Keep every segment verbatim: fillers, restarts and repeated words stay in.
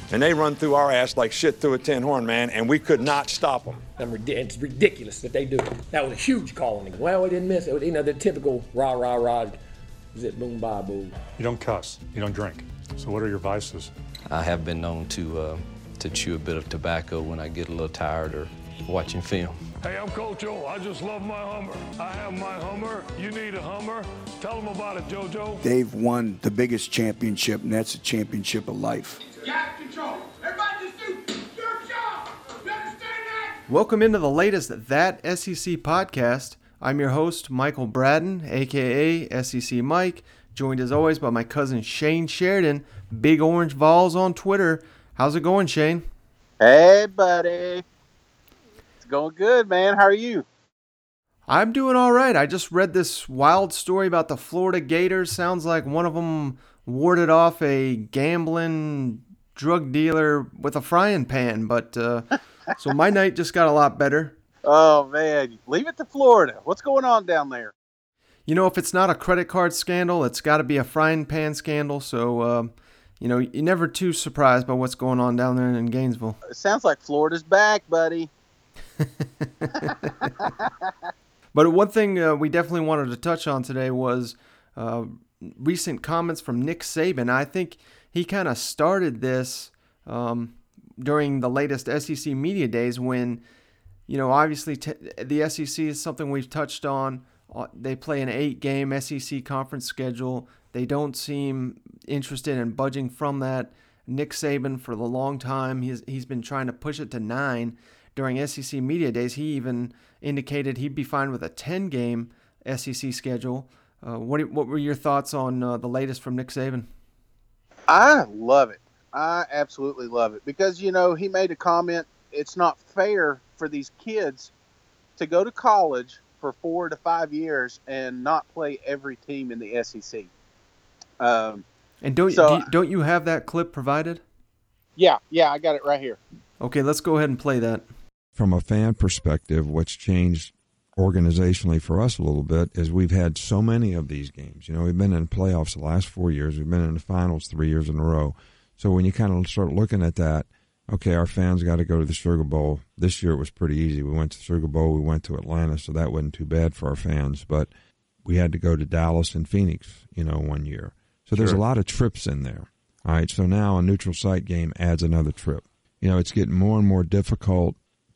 and they run through our ass like shit through a tin horn, man, and we could not stop them. It's ridiculous that they do it. That was a huge call. Well, we didn't miss it. You know, the typical rah, rah, rah, zip, boom, bye, boo. You don't cuss. You don't drink. So what are your vices? I have been known to uh, to chew a bit of tobacco when I get a little tired or watching film. Hey, I'm Coach O. I just love my Hummer. I have my Hummer. You need a Hummer. Tell them about it, JoJo. They've won the biggest championship, and that's a championship of life. Got control. Everybody just do your job. You understand that? Welcome into the latest That S E C podcast. I'm your host, Michael Braden, a k a. S E C Mike, joined as always by my cousin Shane Sheridan, Big Orange Vols on Twitter. How's it going, Shane? Hey, buddy. It's going good, man. How are you? I'm doing all right. I just read this wild story about the Florida Gators. Sounds like one of them warded off a gambling drug dealer with a frying pan. But uh, so my night just got a lot better. Oh, man. Leave it to Florida. What's going on down there? You know, if it's not a credit card scandal, it's got to be a frying pan scandal. So, uh, you know, you're never too surprised by what's going on down there in Gainesville. It sounds like Florida's back, buddy. But one thing uh, we definitely wanted to touch on today was uh, recent comments from Nick Saban. I think he kind of started this um, during the latest S E C Media Days when, you know, obviously t- the S E C is something we've touched on. They play an eight-game S E C conference schedule. They don't seem interested in budging from that. Nick Saban, for the long time, he's he's been trying to push it to nine. During S E C Media Days, he even indicated he'd be fine with a ten-game S E C schedule. Uh, what what were your thoughts on uh, the latest from Nick Saban? I love it. I absolutely love it because, you know, he made a comment, it's not fair for these kids to go to college for four to five years and not play every team in the S E C. Um, and don't so, do you, don't you have that clip provided? Yeah, yeah, I got it right here. Okay, let's go ahead and play that. From a fan perspective, what's changed organizationally for us a little bit is we've had so many of these games. You know, we've been in playoffs the last four years. We've been in the finals three years in a row. So when you kind of start looking at that, okay, our fans got to go to the Sugar Bowl. This year it was pretty easy. We went to the Sugar Bowl. We went to Atlanta, so that wasn't too bad for our fans. But we had to go to Dallas and Phoenix, you know, one year. So there's Sure. a lot of trips in there. All right, so now a neutral site game adds another trip. You know, it's getting more and more difficult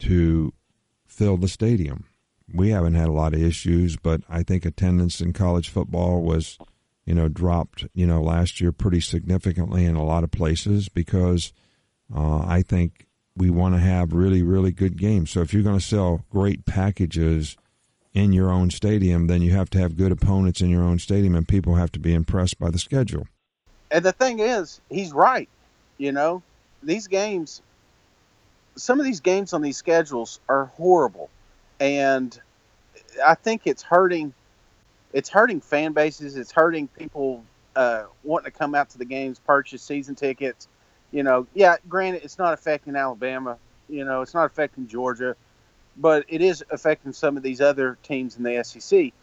to fill the stadium. We haven't had a lot of issues, but I think attendance in college football was, you know, dropped, you know, last year pretty significantly in a lot of places because uh, I think we want to have really, really good games. So if you're going to sell great packages in your own stadium, then you have to have good opponents in your own stadium, and people have to be impressed by the schedule. And the thing is, he's right. You know, these games, some of these games on these schedules are horrible. And I think it's hurting, it's hurting fan bases. It's hurting people uh, wanting to come out to the games, purchase season tickets. You know, yeah, granted, it's not affecting Alabama. You know, it's not affecting Georgia. But it is affecting some of these other teams in the S E C.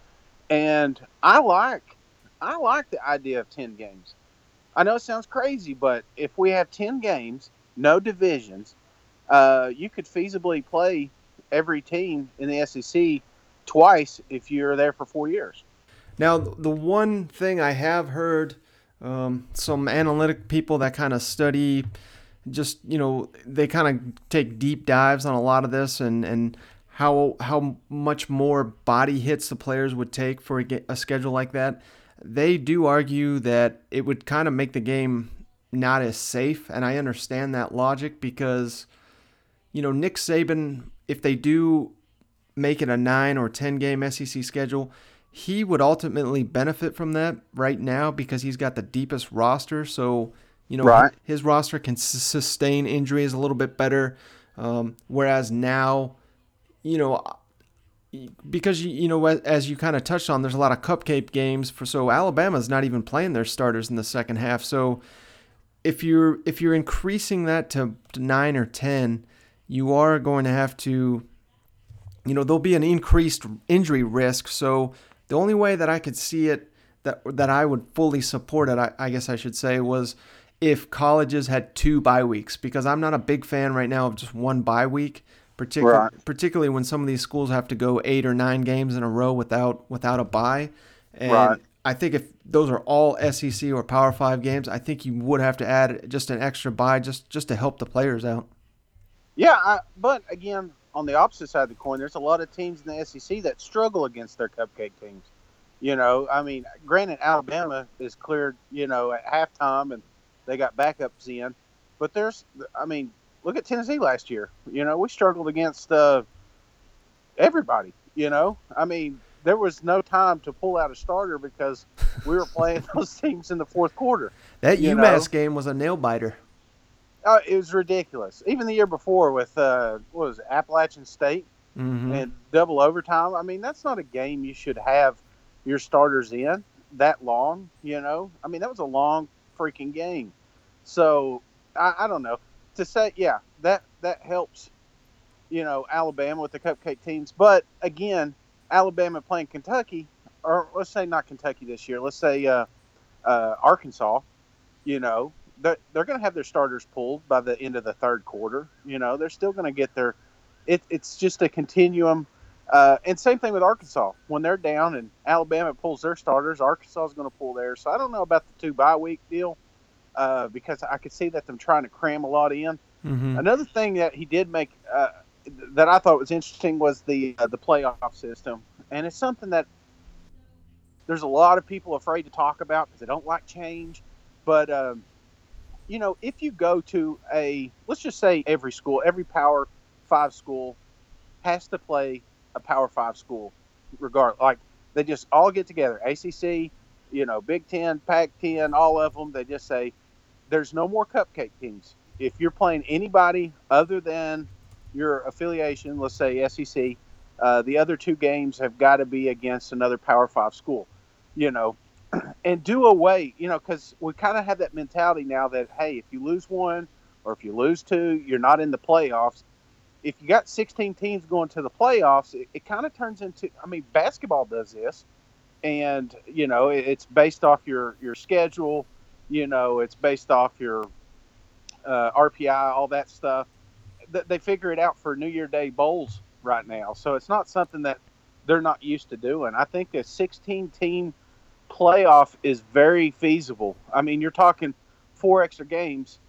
And I like, I like the idea of ten games. I know it sounds crazy, but if we have ten games, no divisions, uh, you could feasibly play every team in the S E C twice if you're there for four years. Now, the one thing I have heard, um, some analytic people that kind of study, just, you know, they kind of take deep dives on a lot of this and, and how how much more body hits the players would take for a, a schedule like that. They do argue that it would kind of make the game not as safe, and I understand that logic because, you know, Nick Saban, if they do make it a nine or ten game S E C schedule, he would ultimately benefit from that right now because he's got the deepest roster. So, you know, right. his roster can s- sustain injuries a little bit better. Um, whereas now, you know, because, you know, as you kind of touched on, there's a lot of cupcake games for, so Alabama's not even playing their starters in the second half. So if you're, if you're increasing that to, to nine or ten, you are going to have to, you know, there'll be an increased injury risk. So the only way that I could see it, that that I would fully support it, I, I guess I should say, was if colleges had two bye weeks, because I'm not a big fan right now of just one bye week, particularly Right. particularly when some of these schools have to go eight or nine games in a row without without a bye. And Right. I think if those are all S E C or Power Five games, I think you would have to add just an extra bye just just to help the players out. Yeah, I, but again, on the opposite side of the coin, there's a lot of teams in the S E C that struggle against their cupcake teams. You know, I mean, granted, Alabama is cleared, you know, at halftime, and they got backups in. But there's, I mean, look at Tennessee last year. You know, we struggled against uh, everybody, you know. I mean, there was no time to pull out a starter because we were playing those teams in the fourth quarter. That you UMass know? game was a nail biter. Uh, it was ridiculous. Even the year before with, uh, what was it, Appalachian State Mm-hmm. and double overtime. I mean, that's not a game you should have your starters in that long, you know. I mean, that was a long freaking game. So, I, I don't know. To say, yeah, that, that helps, you know, Alabama with the cupcake teams. But, again, Alabama playing Kentucky, or let's say not Kentucky this year, let's say uh, uh, Arkansas, you know, they're, they're going to have their starters pulled by the end of the third quarter. You know, they're still going to get their it, – it's just a continuum. Uh, and same thing with Arkansas. When they're down and Alabama pulls their starters, Arkansas is going to pull theirs. So I don't know about the two bye week deal uh, because I could see that them trying to cram a lot in. Mm-hmm. Another thing that he did make uh, that I thought was interesting was the uh, the playoff system, and it's something that there's a lot of people afraid to talk about because they don't like change. But um, you know, if you go to a, let's just say every school, every Power Five school has to play a Power Five school, regardless. Like they just all get together, A C C, you know, Big Ten, Pac ten, all of them. They just say there's no more cupcake teams. If you're playing anybody other than your affiliation, let's say S E C, uh, the other two games have got to be against another Power Five school, you know, and do away, you know, because we kind of have that mentality now that, hey, if you lose one or if you lose two, you're not in the playoffs. If you got sixteen teams going to the playoffs, it, it kind of turns into, I mean, basketball does this, and, you know, it, it's based off your, your schedule, you know, it's based off your uh, R P I, all that stuff. Th- they figure it out for New Year Day bowls right now. So it's not something that they're not used to doing. I think a sixteen-team playoff is very feasible. I mean, you're talking four extra games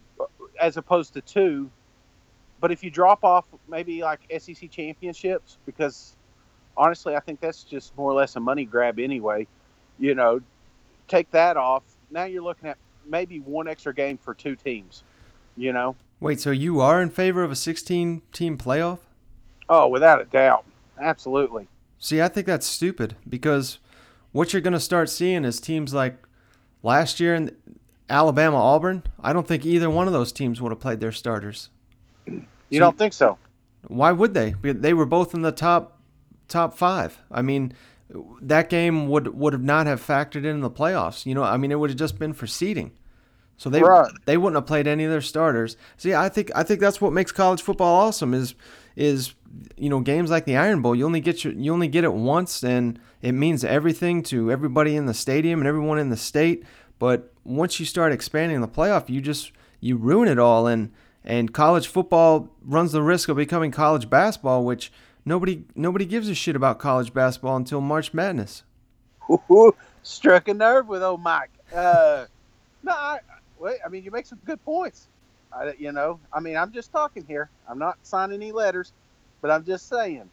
as opposed to two. But if you drop off maybe like S E C championships, because honestly, I think that's just more or less a money grab anyway, you know, take that off. Now you're looking at maybe one extra game for two teams, you know? Wait, so you are in favor of a sixteen-team playoff? Oh, without a doubt. Absolutely. See, I think that's stupid because what you're going to start seeing is teams like last year in Alabama, Auburn. I don't think either one of those teams would have played their starters. You So- don't think so? Why would they? They were both in the top top five. I mean, that game would would have not have factored in the playoffs. You know, I mean, it would have just been for seeding. So they Right. they wouldn't have played any of their starters. See, I think I think that's what makes college football awesome is is you know games like the Iron Bowl. You only get your you only get it once, and it means everything to everybody in the stadium and everyone in the state. But once you start expanding the playoff, you just you ruin it all, and and college football runs the risk of becoming college basketball, which nobody nobody gives a shit about college basketball until March Madness. Ooh, struck a nerve with old Mike. Uh, no, I, wait, I mean, you make some good points. I, you know, I mean, I'm just talking here. I'm not signing any letters, but I'm just saying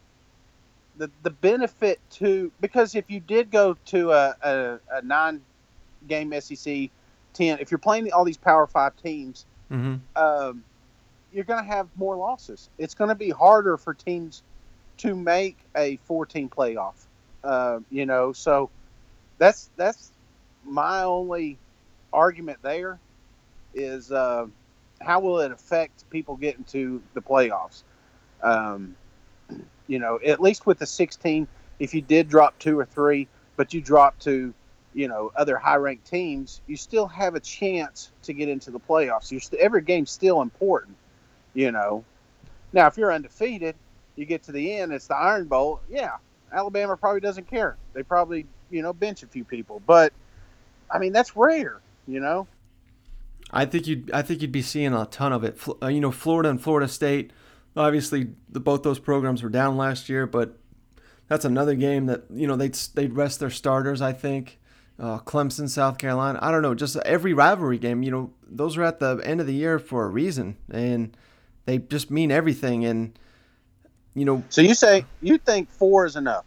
the the benefit to, because if you did go to a, a, a nine-game S E C ten, if you're playing all these Power Five teams, Mm-hmm. um, you're going to have more losses. It's going to be harder for teams to make a four-team playoff. Uh, you know, so that's that's my only argument there is uh, how will it affect people getting to the playoffs? Um, you know, at least with the sixteen, if you did drop two or three, but you drop to, you know, other high-ranked teams, you still have a chance to get into the playoffs. You're st- every game's still important, you know. Now, if you're undefeated, you get to the end, it's the Iron Bowl. Yeah, Alabama probably doesn't care. They probably, you know, bench a few people. But, I mean, that's rare, you know. I think you'd I think you'd be seeing a ton of it. Fl- uh, You know, Florida and Florida State. Obviously, the, both those programs were down last year, but that's another game that you know they'd they'd rest their starters. I think. Uh, Clemson, South Carolina. I don't know. Just every rivalry game. You know, those are at the end of the year for a reason, and they just mean everything. And you know. So you say you think four is enough?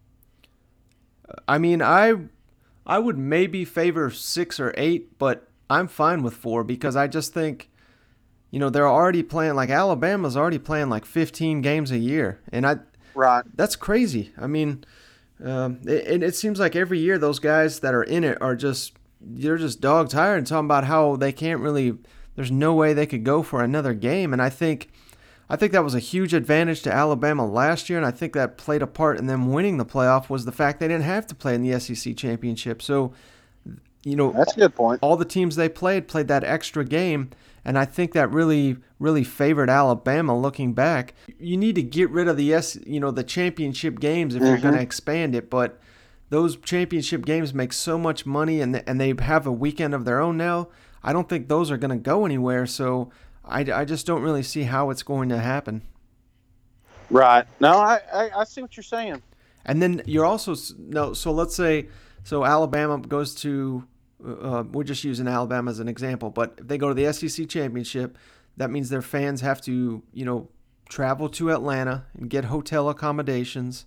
I mean, I I would maybe favor six or eight, but I'm fine with four because I just think, you know, they're already playing like Alabama's already playing like fifteen games a year, and I right that's crazy. I mean, um, it, it seems like every year those guys that are in it are just they're just dog tired and talking about how they can't really. There's no way they could go for another game, and I think. I think that was a huge advantage to Alabama last year, and I think that played a part in them winning the playoff was the fact they didn't have to play in the S E C championship. So, you know, that's a good point. All the teams they played played that extra game, and I think that really, really favored Alabama. Looking back, you need to get rid of the S, you know, the championship games if mm-hmm. you're going to expand it. But those championship games make so much money, and and they have a weekend of their own now. I don't think those are going to go anywhere. So. I, I just don't really see how it's going to happen. Right. No, I, I, I see what you're saying. And then you're also no. So let's say so Alabama goes to. Uh, we're just using Alabama as an example, but if they go to the S E C championship, that means their fans have to you know travel to Atlanta and get hotel accommodations.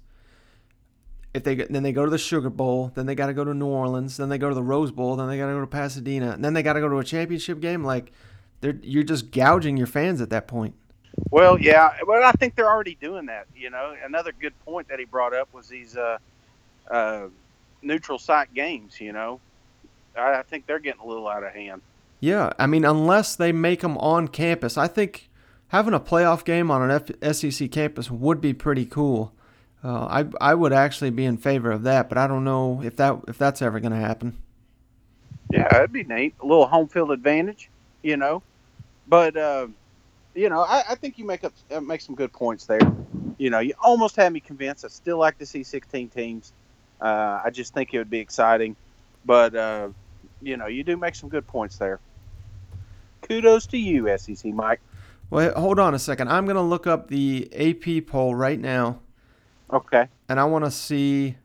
If they then they go to the Sugar Bowl, then they got to go to New Orleans, then they go to the Rose Bowl, then they got to go to Pasadena, and then they got to go to a championship game like. They're, you're just gouging your fans at that point. Well, yeah, but I think they're already doing that. You know, another good point that he brought up was these uh, uh, neutral site games. You know, I, I think they're getting a little out of hand. Yeah, I mean, unless they make them on campus, I think having a playoff game on an F- S E C campus would be pretty cool. Uh, I I would actually be in favor of that, but I don't know if that if that's ever going to happen. Yeah, that'd be neat. A little home field advantage. You know, but uh, you know, I, I think you make up uh, make some good points there. You know, you almost had me convinced. I still like to see sixteen teams. Uh, I just think it would be exciting, but uh, you know, you do make some good points there. Kudos to you, S E C Mike. Well, hold on a second. I'm going to look up the A P poll right now. Okay. And I want to see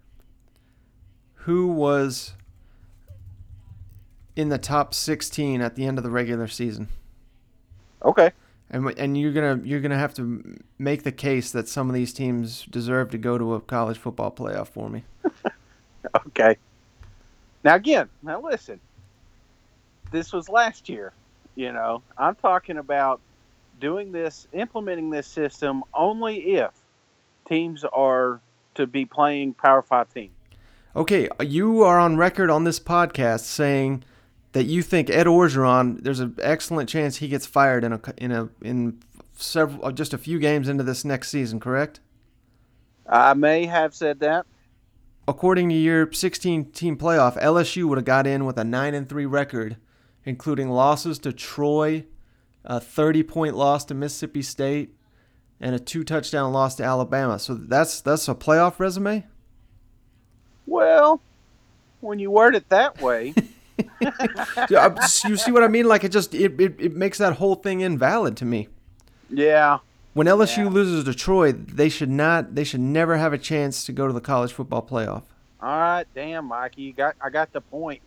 who was in the top sixteen at the end of the regular season. Okay. And and you're gonna you're gonna have to make the case that some of these teams deserve to go to a college football playoff for me. Okay. Now again, now listen. This was last year. You know, I'm talking about doing this, implementing this system only if teams are to be playing Power Five teams. Okay, you are on record on this podcast saying that you think Ed Orgeron, there's an excellent chance he gets fired in a in a in several just a few games into this next season, correct? I may have said that. According to your sixteen-team playoff, L S U would have got in with a nine and three record, including losses to Troy, a thirty-point loss to Mississippi State, and a two-touchdown loss to Alabama. So that's that's a playoff resume? Well, when you word it that way. You see what I mean? Like it just it, it, it makes that whole thing invalid to me. Yeah. When L S U yeah. loses to Troy, they should not they should never have a chance to go to the college football playoff. All right, damn, Mikey, you got I got the point.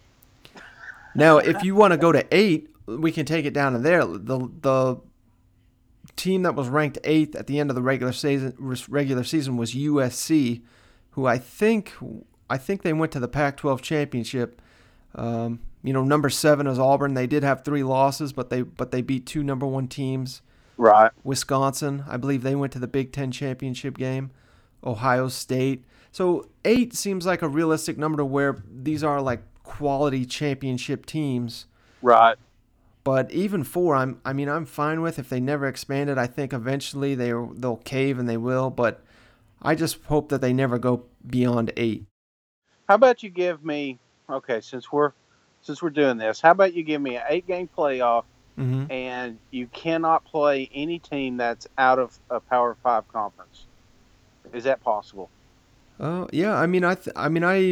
Now, if you want to go to eight, we can take it down to there. The the team that was ranked eighth at the end of the regular season regular season was U S C, who I think I think they went to the Pac twelve championship. Um, you know, number seven is Auburn. They did have three losses, but they but they beat two number one teams. Right. Wisconsin, I believe they went to the Big Ten championship game. Ohio State. So eight seems like a realistic number to where these are like quality championship teams. Right. But even four, I'm I mean I'm fine with. If they never expand it, I think eventually they they'll cave and they will. But I just hope that they never go beyond eight. How about you give me? Okay, since we're since we're doing this, how about you give me an eight-game playoff, mm-hmm. and you cannot play any team that's out of a Power Five conference? Is that possible? Oh uh, yeah, I mean I th- I mean I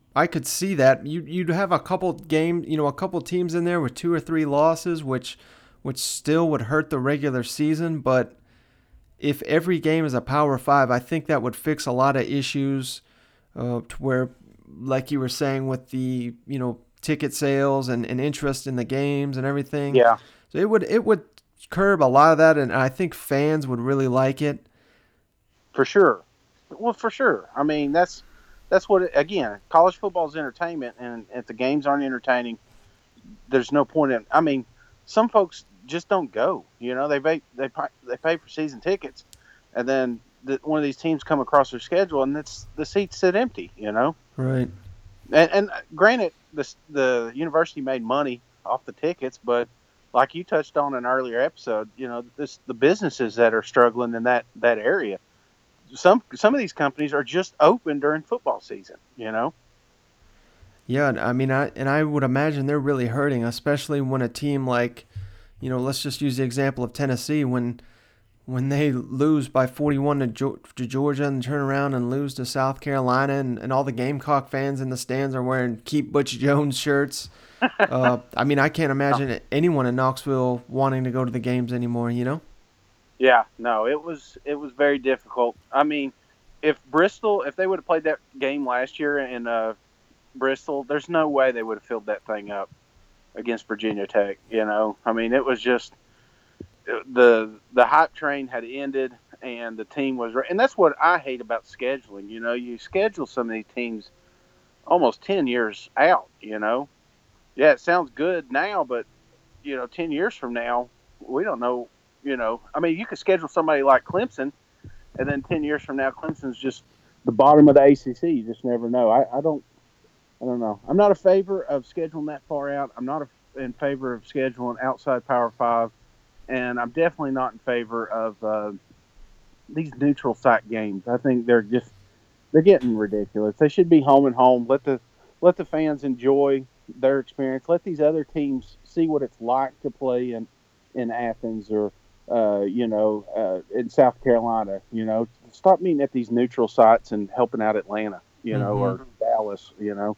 I could see that. You you'd have a couple game, you know, a couple teams in there with two or three losses, which which still would hurt the regular season. But if every game is a Power Five, I think that would fix a lot of issues. Uh, to where, like you were saying, with the you know ticket sales and, and interest in the games and everything. Yeah. So it would it would curb a lot of that, and I think fans would really like it. For sure. Well, for sure. I mean, that's that's what it, again, college football is entertainment, and if the games aren't entertaining, there's no point in. I mean, some folks just don't go. You know, they pay they pay, they pay for season tickets, and then the, one of these teams come across their schedule, and it's the seats sit empty. You know. Right. And, and granted, the the university made money off the tickets, but like you touched on in an earlier episode, you know, this the businesses that are struggling in that, that area. Some some of these companies are just open during football season, you know. Yeah, I mean, I and I would imagine they're really hurting, especially when a team like, you know, let's just use the example of Tennessee, when when they lose by forty-one to, to Georgia and turn around and lose to South Carolina, and, and all the Gamecock fans in the stands are wearing Keep Butch Jones shirts. uh, I mean, I can't imagine anyone in Knoxville wanting to go to the games anymore, you know? Yeah, no, it was it was very difficult. I mean, if Bristol, if they would have played that game last year in uh, Bristol, there's no way they would have filled that thing up against Virginia Tech. You know, I mean, it was just the the hype train had ended, and the team was, and that's what I hate about scheduling. You know, you schedule some of these teams almost ten years out. You know, yeah, it sounds good now, but you know, ten years from now, we don't know. You know, I mean, you could schedule somebody like Clemson, and then ten years from now, Clemson's just the bottom of the A C C. You just never know. I, I don't, I don't know. I'm not a favor of scheduling that far out. I'm not a, in favor of scheduling outside Power Five, and I'm definitely not in favor of uh, these neutral site games. I think they're just they're getting ridiculous. They should be home and home. Let the let the fans enjoy their experience. Let these other teams see what it's like to play in in Athens or. Uh, you know, uh, in South Carolina, you know, stop meeting at these neutral sites and helping out Atlanta, you know, mm-hmm. or Dallas, you know.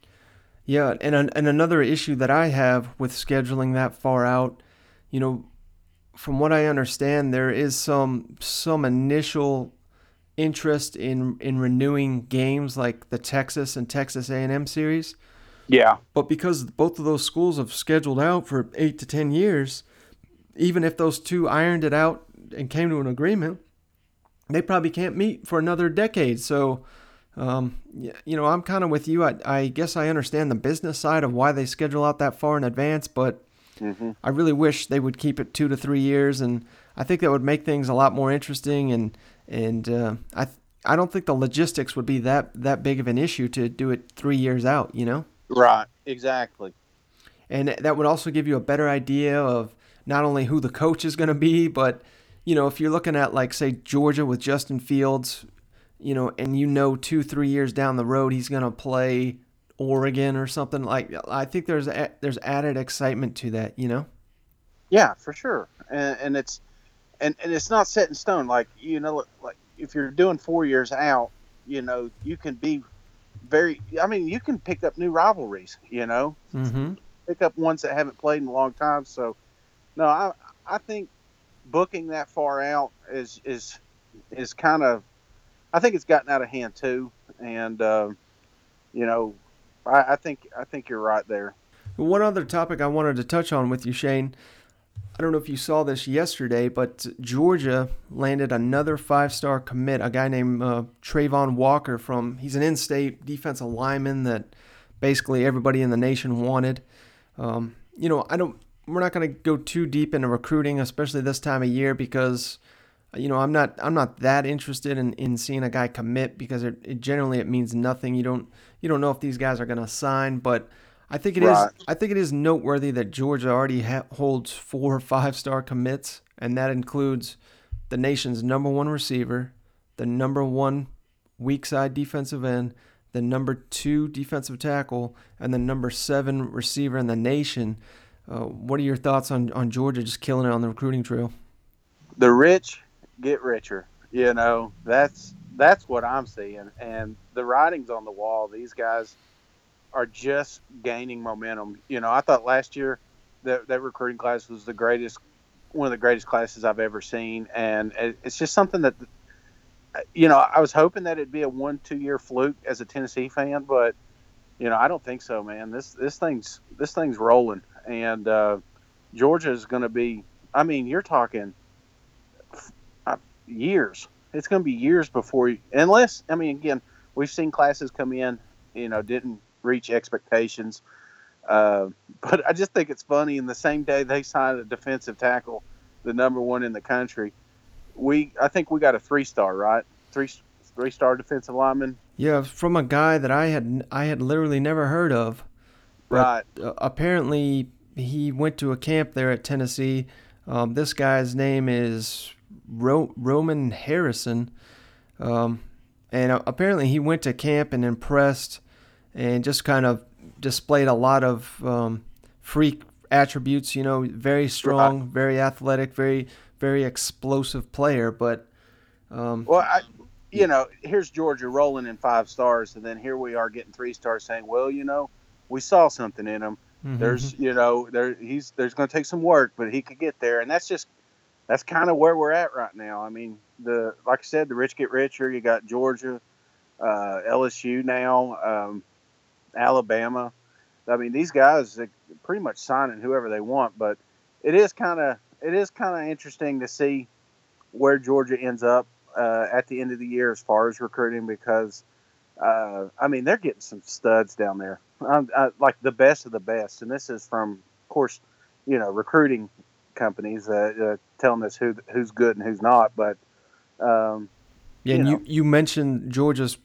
Yeah, and and another issue that I have with scheduling that far out, you know, from what I understand, there is some some initial interest in in renewing games like the Texas and Texas A and M series. Yeah. But because both of those schools have scheduled out for eight to ten years, even if those two ironed it out and came to an agreement, they probably can't meet for another decade. So, um, you know, I'm kind of with you. I, I guess I understand the business side of why they schedule out that far in advance, but mm-hmm. I really wish they would keep it two to three years, and I think that would make things a lot more interesting. And and uh, I I don't think the logistics would be that that big of an issue to do it three years out. You know? Right. Exactly. And that would also give you a better idea of not only who the coach is going to be, but, you know, if you're looking at, like, say, Georgia with Justin Fields, you know, and you know two, three years down the road he's going to play Oregon or something, like, I think there's a, there's added excitement to that, you know? Yeah, for sure. And, and it's and, and it's not set in stone. Like, you know, like if you're doing four years out, you know, you can be very – I mean, you can pick up new rivalries, you know? Mm-hmm. Pick up ones that haven't played in a long time, so – no, I I think booking that far out is is is kind of I think it's gotten out of hand too, and uh, you know I, I think I think you're right there. One other topic I wanted to touch on with you, Shane. I don't know if you saw this yesterday, but Georgia landed another five-star commit, a guy named uh, Trayvon Walker from. He's an in-state defensive lineman that basically everybody in the nation wanted. Um, you know, I don't. We're not going to go too deep into recruiting, especially this time of year, because, you know, I'm not I'm not that interested in, in seeing a guy commit because it, it generally it means nothing. You don't you don't know if these guys are going to sign, but I think it right. is I think it is noteworthy that Georgia already ha- holds four five-star commits, and that includes the nation's number one receiver, the number one weak side defensive end, the number two defensive tackle, and the number seven receiver in the nation. Uh, what are your thoughts on, on Georgia just killing it on the recruiting trail? The rich get richer. You know, that's that's what I'm seeing. And the writing's on the wall. These guys, are just gaining momentum. You know, I thought last year that that recruiting class was the greatest, one of the greatest classes I've ever seen, and it- it's just something that, you know, I was hoping that it'd be a one two year fluke as a Tennessee fan, but you know, I don't think so, man. This this thing's this thing's rolling, and uh, Georgia is going to be. I mean, you're talking uh, years. It's going to be years before, you, unless I mean, again, we've seen classes come in, you know, didn't reach expectations. Uh, but I just think it's funny. In the same day they signed a defensive tackle, the number one in the country, we I think we got a three star, right? Three three star defensive lineman. Yeah, from a guy that I had I had literally never heard of. But, Right. Uh, apparently, he went to a camp there at Tennessee. Um, this guy's name is Ro- Roman Harrison, um, and uh, apparently he went to camp and impressed, and just kind of displayed a lot of um, freak attributes. You know, very strong, Right. very athletic, very very explosive player. But um, Well, I, you know, here's Georgia rolling in five stars, and then here we are getting three stars, saying, "Well, you know, we saw something in him. mhm. There's, you know, there he's there's going to take some work, but he could get there." And that's just that's kind of where we're at right now. I mean, the like I said, the rich get richer. You got Georgia, uh, L S U now, um, Alabama. I mean, these guys are pretty much signing whoever they want, but it is kind of it is kind of interesting to see where Georgia ends up uh, at the end of the year as far as recruiting, because uh, I mean they're getting some studs down there, um, uh, like the best of the best, and this is from, of course, you know, recruiting companies uh, uh, telling us who who's good and who's not, but um, Yeah, you and know. you, you mentioned Georgia's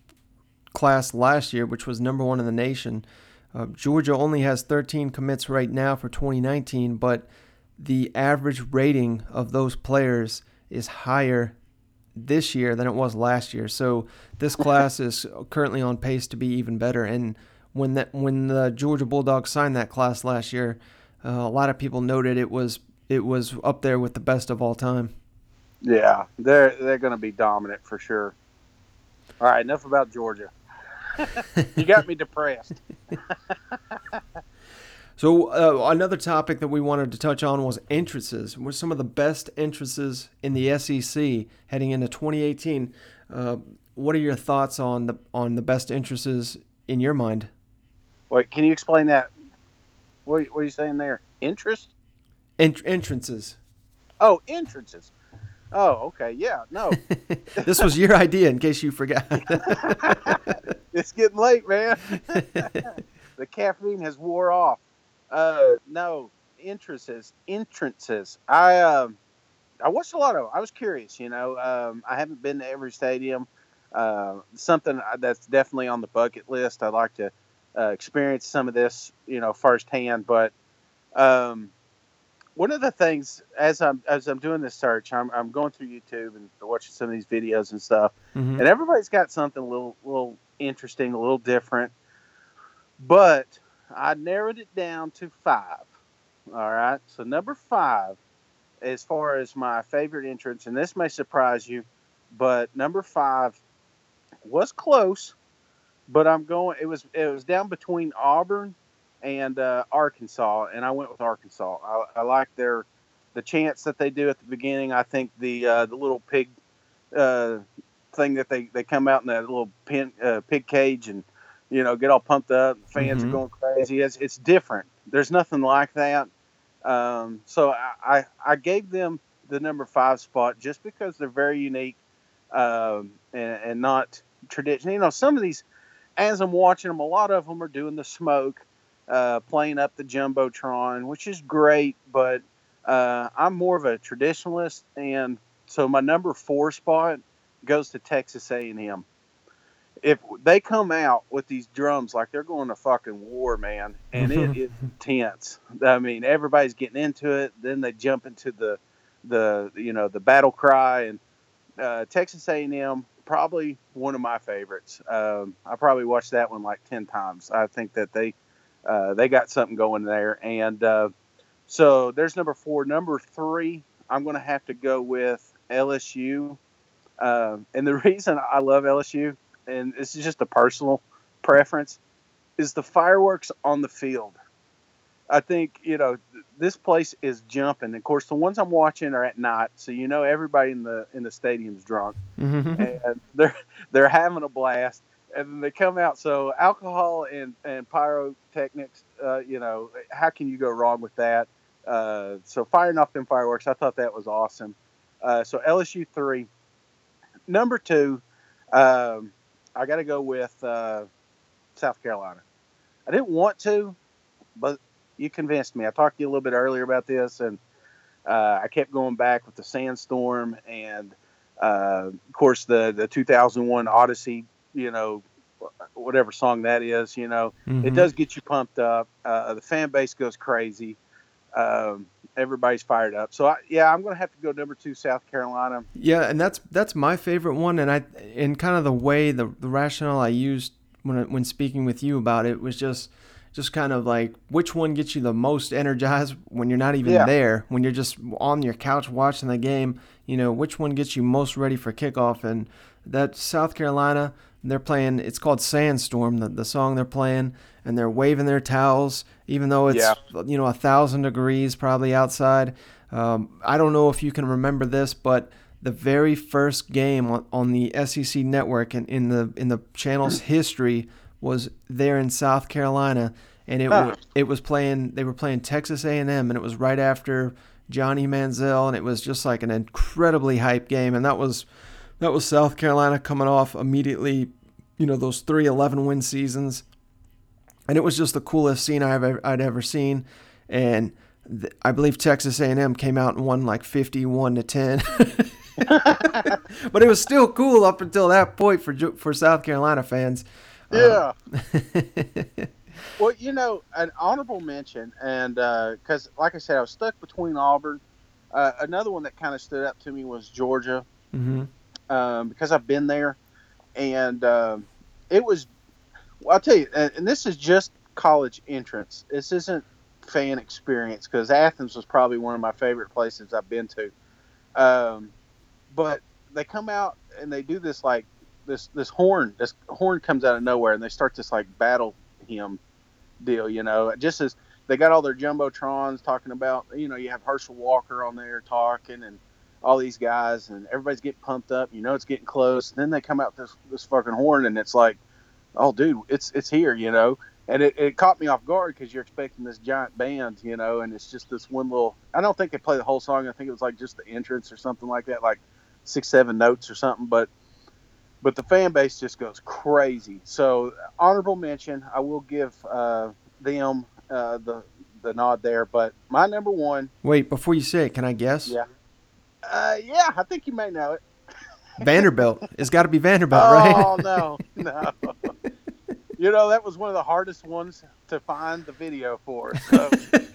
class last year, which was number one in the nation. Uh, Georgia only has thirteen commits right now for twenty nineteen, but the average rating of those players is higher this year than it was last year. So this class is currently on pace to be even better. And when that when the Georgia Bulldogs signed that class last year, uh, a lot of people noted it was it was up there with the best of all time. Yeah, they're they're going to be dominant for sure. All right, enough about Georgia. You got me depressed. So uh, another topic that we wanted to touch on was entrances. What some of the best entrances in the S E C heading into twenty eighteen? Uh, what are your thoughts on the on the best entrances in your mind? Wait, can you explain that? What, what are you saying there? Interest? Ent- entrances. Oh, entrances. Oh, okay. Yeah, no. This was your idea, in case you forgot. It's getting late, man. The caffeine has wore off. Uh, no, entrances. Entrances. I um, I watched a lot of. I was curious. You know, um, I haven't been to every stadium. Uh, something that's definitely on the bucket list. I'd like to uh, experience some of this, you know, firsthand. But um, one of the things, as I'm as I'm doing this search, I'm I'm going through YouTube and watching some of these videos and stuff, Mhm. and everybody's got something a little little interesting, a little different. But I narrowed it down to five. All right, so number five, as far as my favorite entrance, and this may surprise you, but number five was close, but I'm going. It was it was down between Auburn and uh, Arkansas, and I went with Arkansas. I, I like their the chants that they do at the beginning. I think the uh, the little pig uh, thing that they, they come out in that little pin, uh, pig cage and, you know, get all pumped up. The fans Mhm. are going crazy. It's it's different. There's nothing like that. Um, so I, I I gave them the number five spot just because they're very unique um, and, and not traditional. You know, some of these, as I'm watching them, a lot of them are doing the smoke, uh, playing up the jumbotron, which is great. But uh, I'm more of a traditionalist, and so my number four spot goes to Texas A and M. If they come out with these drums like they're going to fucking war, man, and it is intense. I mean, everybody's getting into it. Then they jump into the, the you know, the battle cry, and uh, Texas A and M probably one of my favorites. Um, I probably watched that one like ten times. I think that they uh, they got something going there, and uh, so there's number four. Number three, I'm going to have to go with L S U, um, and the reason I love L S U, and this is just a personal preference, is the fireworks on the field. I think, you know, this place is jumping. Of course, the ones I'm watching are at night, so you know everybody in the in the stadium's drunk, Mm-hmm. and they're they're having a blast. And then they come out. So alcohol and and pyrotechnics, uh, you know, how can you go wrong with that? Uh, so firing off them fireworks, I thought that was awesome. Uh, so L S U three, number two, um, I got to go with uh, South Carolina. I didn't want to, but you convinced me. I talked to you a little bit earlier about this, and uh, I kept going back with the Sandstorm and, uh, of course, the, the two thousand one Odyssey, you know, whatever song that is, you know. Mm-hmm. It does get you pumped up. Uh, the fan base goes crazy. Um, everybody's fired up. So, I, yeah, I'm going to have to go number two, South Carolina. Yeah, and that's that's my favorite one, and I and kind of the way the the rationale I used when I- when speaking with you about it was just just kind of like which one gets you the most energized when you're not even Yeah. there, when you're just on your couch watching the game, you know, which one gets you most ready for kickoff. And that South Carolina, they're playing, it's called Sandstorm, the, the song they're playing, and they're waving their towels, even though it's, Yeah. you know, a thousand degrees probably outside. Um, I don't know if you can remember this, but the very first game on, on the S E C network and in the in the channel's history was there in South Carolina, and it Huh. wa- it was playing. They were playing Texas A and M, and it was right after Johnny Manziel, and it was just like an incredibly hype game, and that was that was South Carolina coming off immediately, you know, those three eleven win seasons, and it was just the coolest scene I've ever, I'd ever seen, and th- I believe Texas A and M came out and won like fifty-one to ten. But it was still cool up until that point for Ju- for South Carolina fans. Yeah. Uh, Well, you know, an honorable mention, and because, uh, like I said, I was stuck between Auburn. Uh, another one that kind of stood out to me was Georgia, mhm. um, because I've been there, and um, it was. Well, I'll tell you, and, and this is just college entrance. This isn't fan experience, because Athens was probably one of my favorite places I've been to. Um, but they come out and they do this like this this horn. This horn comes out of nowhere, and they start this like battle hymn deal, you know, just as they got all their jumbotrons talking about, you know, you have Herschel Walker on there talking and all these guys, and everybody's getting pumped up, you know, it's getting close. And then they come out this this fucking horn, and it's like, oh dude, it's it's here, you know. And it, it caught me off guard because you're expecting this giant band, you know, and it's just this one little, I don't think they play the whole song. I think it was like just the entrance or something like that, like six seven notes or something. But But the fan base just goes crazy. So honorable mention, I will give uh, them uh, the the nod there. But my number one, Wait, before you say it, can I guess? yeah, uh, yeah, I think you may know it. Vanderbilt. It's got to be Vanderbilt, right? Oh no, no. You know, that was one of the hardest ones to find the video for. So.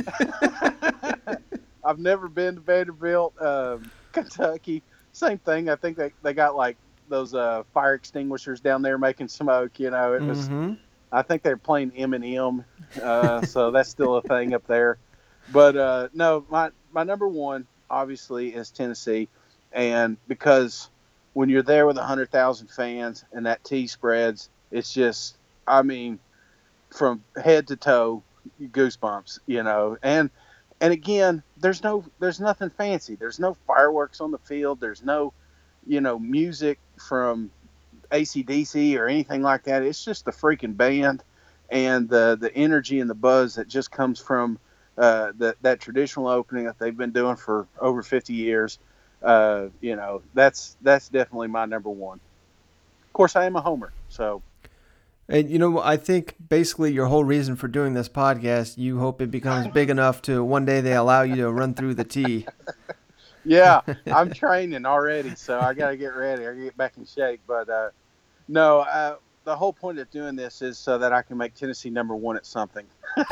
I've never been to Vanderbilt, um, Kentucky. Same thing. I think they, they got like those uh, fire extinguishers down there making smoke. You know, it was. Mhm. I think they're playing Eminem, uh, so that's still a thing up there. But uh, no, my my number one obviously is Tennessee, and because when you're there with a hundred thousand fans and that T spreads, it's just, I mean, from head to toe, goosebumps, you know. And and again, there's no, there's nothing fancy. There's no fireworks on the field. There's no, you know, music from A C D C or anything like that. It's just the freaking band and the the energy and the buzz that just comes from uh, that that traditional opening that they've been doing for over fifty years. Uh, you know, that's that's definitely my number one. Of course, I am a homer, so. And you know, I think basically your whole reason for doing this podcast, you hope it becomes big enough to one day they allow you to run through the tee. Yeah, I'm training already, so I got to get ready. I got to get back in shape. But uh, no, uh, the whole point of doing this is so that I can make Tennessee number one at something.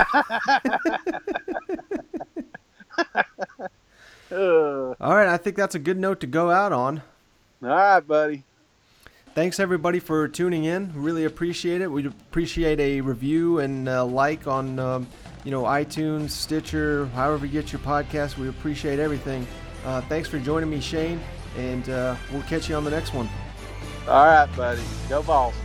uh, All right, I think that's a good note to go out on. all right, buddy. Thanks everybody for tuning in. Really appreciate it. We appreciate a review and a like on, um, you know, iTunes, Stitcher, however you get your podcast. We appreciate everything. Uh, thanks for joining me, Shane, and uh, we'll catch you on the next one. All right, buddy. Go Vols.